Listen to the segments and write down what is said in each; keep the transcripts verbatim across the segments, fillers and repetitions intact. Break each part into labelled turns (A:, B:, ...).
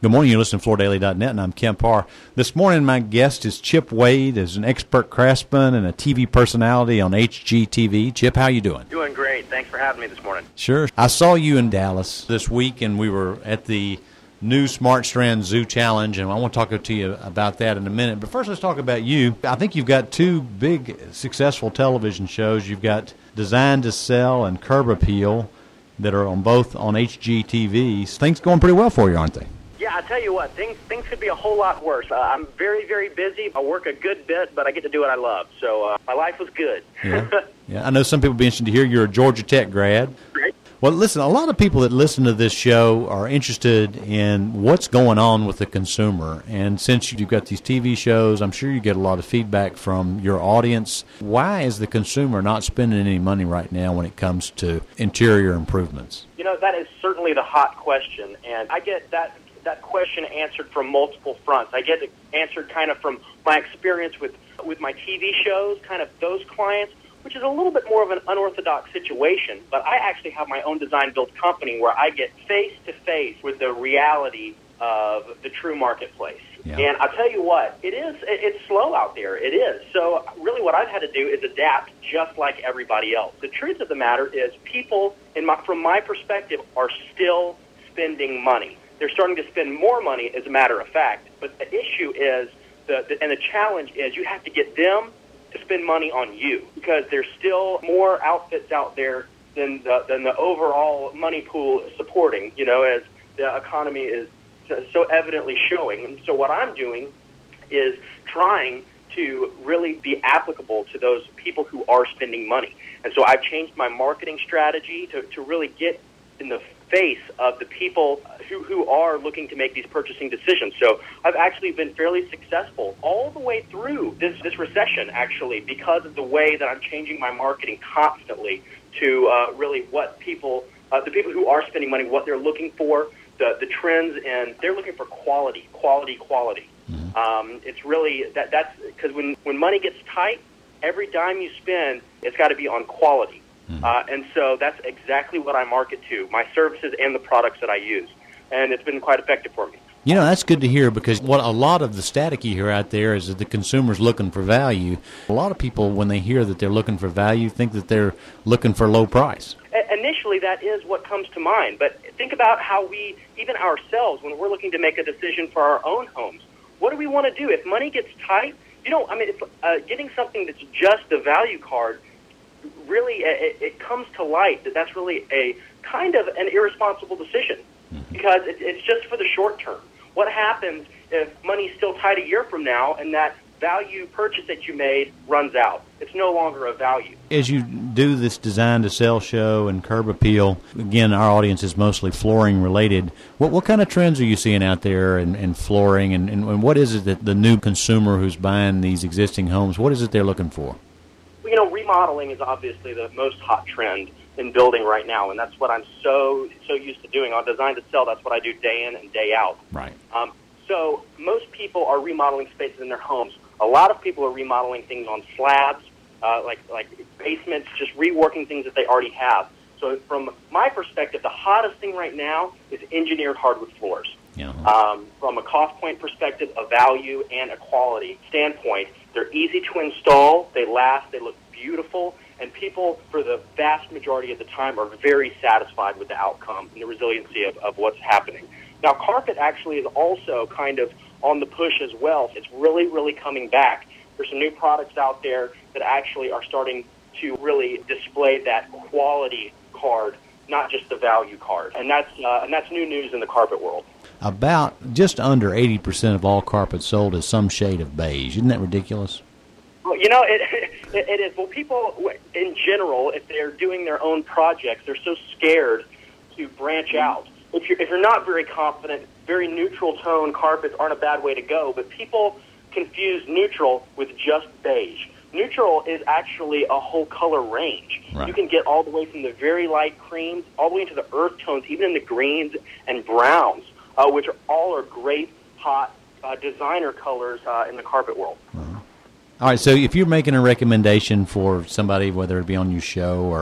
A: Good morning. You're listening to Floor Daily dot net, and I'm Ken Parr. This morning, my guest is Chip Wade, is an expert craftsman and a T V personality on H G T V. Chip, how you doing?
B: Doing great. Thanks for having me this morning.
A: Sure. I saw you in Dallas this week, and we were at the new Smart Strand Zoo Challenge, and I want to talk to you about that in a minute. But first, let's talk about you. I think you've got two big, successful television shows. You've got Designed to Sell and Curb Appeal that are on both on H G T V. Things going pretty well for you, aren't they?
B: Yeah, I tell you what, things things could be a whole lot worse. Uh, I'm very, very busy. I work a good bit, but I get to do what I love. So uh, my life was good.
A: yeah. yeah, I know some people will be interested to hear you're a Georgia Tech grad.
B: Right.
A: Well, listen, a lot of people that listen to this show are interested in what's going on with the consumer. And since you've got these T V shows, I'm sure you get a lot of feedback from your audience. Why is the consumer not spending any money right now when it comes to interior improvements?
B: You know, that is certainly the hot question. And I get that that question answered from multiple fronts. I get it answered kind of from my experience with, with my T V shows, kind of those clients, which is a little bit more of an unorthodox situation. But I actually have my own design-build company where I get face-to-face with the reality of the true marketplace.
A: Yeah.
B: And I'll tell you what, it is, it, it's slow out there. It is. So really what I've had to do is adapt just like everybody else. The truth of the matter is people, in my, from my perspective, are still spending money. They're starting to spend more money, as a matter of fact. But the issue is, the, the and the challenge is you have to get them to spend money on you, because there's still more outfits out there than the, than the overall money pool supporting, you know, as the economy is so evidently showing. And so what I'm doing is trying to really be applicable to those people who are spending money. And so I've changed my marketing strategy to, to really get in the face of the people who, who are looking to make these purchasing decisions. So I've actually been fairly successful all the way through this, this recession, actually, because of the way that I'm changing my marketing constantly to uh, really what people, uh, the people who are spending money, what they're looking for, the, the trends, and they're looking for quality, quality, quality. Mm-hmm. Um, it's really, that that's because when, when money gets tight, every dime you spend, it's got to be on quality. Uh, and so that's exactly what I market to, my services and the products that I use. And it's been quite effective for me.
A: You know, that's good to hear, because what a lot of the static you hear out there is that the consumer's looking for value. A lot of people, when they hear that they're looking for value, think that they're looking for low price.
B: Initially, that is what comes to mind. But think about how we, even ourselves, when we're looking to make a decision for our own homes, what do we want to do? If money gets tight, you know, I mean, if, uh, getting something that's just the value card, really, it, it comes to light that that's really a kind of an irresponsible decision, because it, it's just for the short term. What happens if money's still tight a year from now and that value purchase that you made runs out? It's no longer a value.
A: As you do this Design to Sell show and Curb Appeal, again, our audience is mostly flooring related. What what kind of trends are you seeing out there in, in flooring, and, and, and what is it that the new consumer who's buying these existing homes, what is it they're looking for?
B: You know, remodeling is obviously the most hot trend in building right now, and that's what I'm so so used to doing. On Design to Sell, that's what I do day in and day out.
A: Right.
B: Um, so most people are remodeling spaces in their homes. A lot of people are remodeling things on slabs, uh, like like basements, just reworking things that they already have. So from my perspective, the hottest thing right now is engineered hardwood floors.
A: Yeah.
B: Um, from a cost point perspective, a value and a quality standpoint, they're easy to install, they last, they look beautiful, and people, for the vast majority of the time, are very satisfied with the outcome and the resiliency of, of what's happening. Now, carpet actually is also kind of on the push as well. It's really, really coming back. There's some new products out there that actually are starting to really display that quality card, not just the value card. And that's, uh, and that's new news in the carpet world.
A: About just under eighty percent of all carpet sold is some shade of beige. Isn't that ridiculous?
B: Well, you know, it, it, it is. Well, people in general, if they're doing their own projects, they're so scared to branch out. If you're, if you're not very confident, very neutral tone carpets aren't a bad way to go, but people confuse neutral with just beige. Neutral is actually a whole color range. Right. You can get all the way from the very light creams all the way into the earth tones, even in the greens and browns, uh, which are, all are great, hot uh, designer colors uh, in the carpet world.
A: Uh-huh. All right, so if you're making a recommendation for somebody, whether it be on your show or,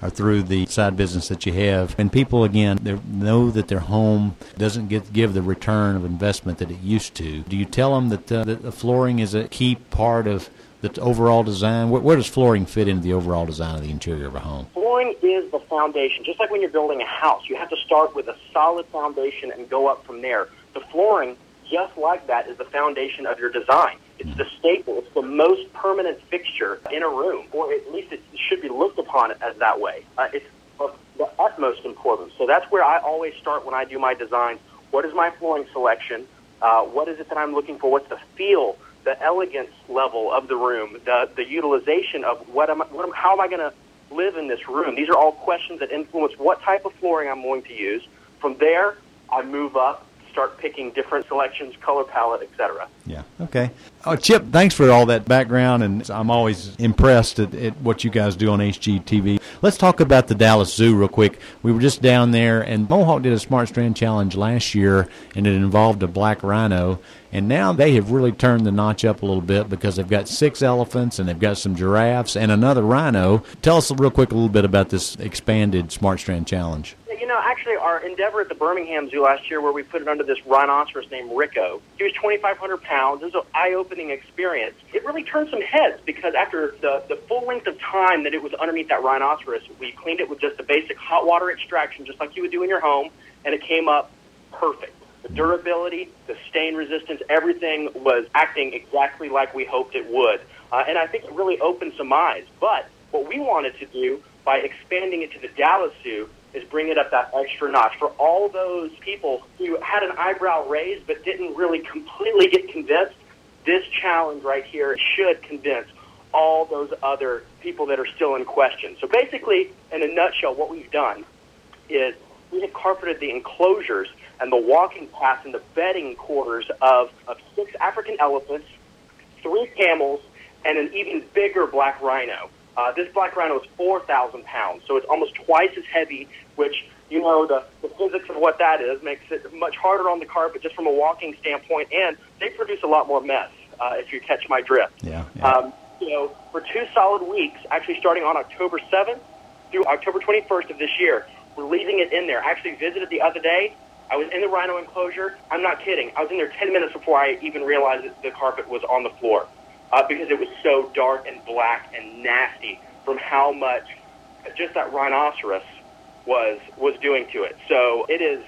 A: or through the side business that you have. And people, again, they know that their home doesn't get give the return of investment that it used to. Do you tell them that, uh, that the flooring is a key part of the overall design? Where, where does flooring fit into the overall design of the interior of a home?
B: Flooring is the foundation. Just like when you're building a house, you have to start with a solid foundation and go up from there. The flooring, just like that, is the foundation of your design. It's mm. the staple. It's the most permanent fixture in a room, or at least it should be looked upon as that way. Uh, it's of the utmost importance. So that's where I always start when I do my designs. What is my flooring selection? Uh, what is it that I'm looking for? What's the feel, the elegance level of the room, the the utilization of what am I, what am, how am I going to live in this room? These are all questions that influence what type of flooring I'm going to use. From there, I move up, start picking different selections, color palette, et cetera.
A: Yeah, okay. Oh, Chip, thanks for all that background, and I'm always impressed at, at what you guys do on H G T V. Let's talk about the Dallas Zoo real quick. We were just down there, and Mohawk did a Smart Strand Challenge last year, and it involved a black rhino, and now they have really turned the notch up a little bit because they've got six elephants, and they've got some giraffes, and another rhino. Tell us real quick a little bit about this expanded Smart Strand Challenge.
B: You know, actually, our endeavor at the Birmingham Zoo last year, where we put it under this rhinoceros named Rico, he was twenty-five hundred pounds. It was an eye-opening experience. It really turned some heads because after the, the full length of time that it was underneath that rhinoceros, we cleaned it with just a basic hot water extraction, just like you would do in your home, and it came up perfect. The durability, the stain resistance, everything was acting exactly like we hoped it would. Uh, and I think it really opened some eyes. But what we wanted to do by expanding it to the Dallas Zoo is bring it up that extra notch. For all those people who had an eyebrow raised but didn't really completely get convinced, this challenge right here should convince all those other people that are still in question. So basically, in a nutshell, what we've done is we have carpeted the enclosures and the walking paths and the bedding quarters of, of six African elephants, three camels, and an even bigger black rhino. Uh, this black rhino is four thousand pounds, so it's almost twice as heavy, which, you know, the, the physics of what that is makes it much harder on the carpet just from a walking standpoint, and they produce a lot more mess, uh, if you catch my drift.
A: Yeah, yeah.
B: Um, you know, for two solid weeks, actually starting on October seventh through October twenty-first of this year, we're leaving it in there. I actually visited the other day. I was in the rhino enclosure. I'm not kidding. I was in there ten minutes before I even realized that the carpet was on the floor. Uh, because it was so dark and black and nasty from how much just that rhinoceros was was doing to it. So it is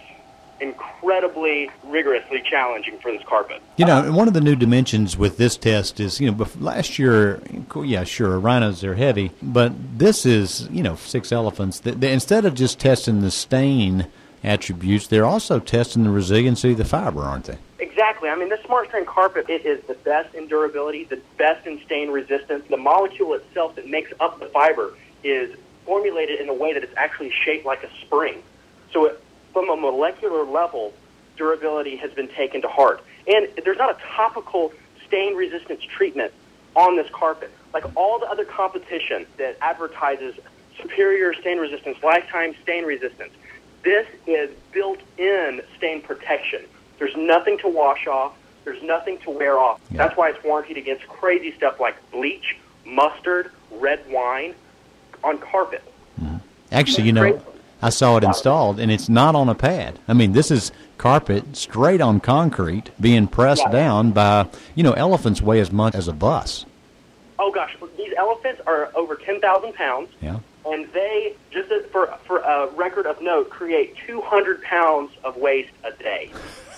B: incredibly rigorously challenging for this carpet.
A: You know, and one of the new dimensions with this test is, you know, last year, yeah, sure, rhinos are heavy, but this is, you know, six elephants. They, they, instead of just testing the stain attributes, they're also testing the resiliency of the fiber, aren't they?
B: Exactly. I mean, this Smart Strand carpet, it is the best in durability, the best in stain resistance. The molecule itself that makes up the fiber is formulated in a way that it's actually shaped like a spring. So it, from a molecular level, durability has been taken to heart. And there's not a topical stain resistance treatment on this carpet. Like all the other competition that advertises superior stain resistance, lifetime stain resistance, this is built-in stain protection. There's nothing to wash off. There's nothing to wear off. Yeah. That's why it's warranted against crazy stuff like bleach, mustard, red wine on carpet.
A: Mm-hmm. Actually, you know, I saw it installed, and it's not on a pad. I mean, this is carpet straight on concrete being pressed yeah. down by, you know, elephants weigh as much as a bus.
B: Oh, gosh. These elephants are over ten thousand pounds.
A: Yeah.
B: And they, just as for, for a record of note, create two hundred pounds of waste a day.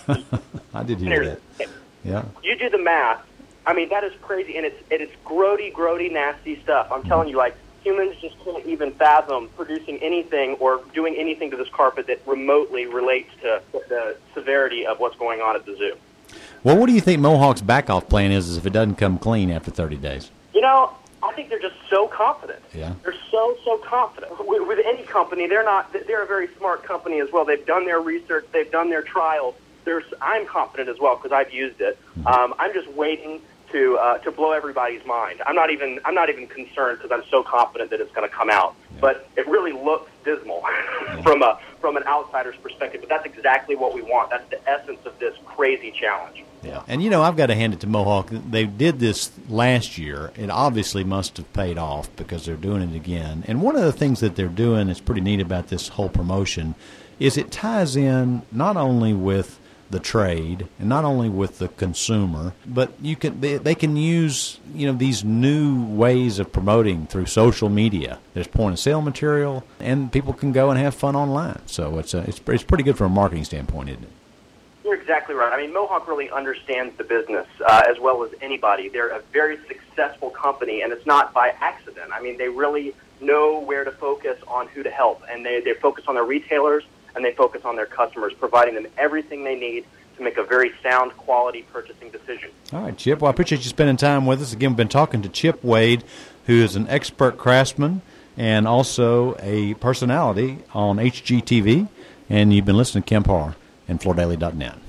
A: I did hear that. Yeah.
B: You do the math. I mean, that is crazy, and it's it is grody, grody, nasty stuff. I'm mm-hmm. telling you, like, humans just can't even fathom producing anything or doing anything to this carpet that remotely relates to the severity of what's going on at the zoo.
A: Well, what do you think Mohawk's back-off plan is if it doesn't come clean after thirty days?
B: You know, I think they're just so confident.
A: Yeah.
B: They're so, so confident. With, with any company, they're not. They're a very smart company as well. They've done their research. They've done their trials. There's, I'm confident as well because I've used it. Um, I'm just waiting to uh, to blow everybody's mind. I'm not even I'm not even concerned because I'm so confident that it's going to come out. Yeah. But it really looks dismal yeah. from a from an outsider's perspective. But that's exactly what we want. That's the essence of this crazy challenge.
A: Yeah. And, you know, I've got to hand it to Mohawk. They did this last year. It obviously must have paid off because they're doing it again. And one of the things that they're doing that's pretty neat about this whole promotion is it ties in not only with the trade and not only with the consumer, but you can they, they can use, you know, these new ways of promoting through social media. There's point of sale material, and people can go and have fun online. So it's a, it's it's pretty good from a marketing standpoint, isn't it?
B: You're exactly right. I mean, Mohawk really understands the business uh, as well as anybody. They're a very successful company, and it's not by accident. I mean, they really know where to focus on who to help, and they, they focus on their retailers, and they focus on their customers, providing them everything they need to make a very sound, quality purchasing decision.
A: All right, Chip. Well, I appreciate you spending time with us. Again, we've been talking to Chip Wade, who is an expert craftsman and also a personality on H G T V, and you've been listening to Kemp Harr and Florida Daily dot net.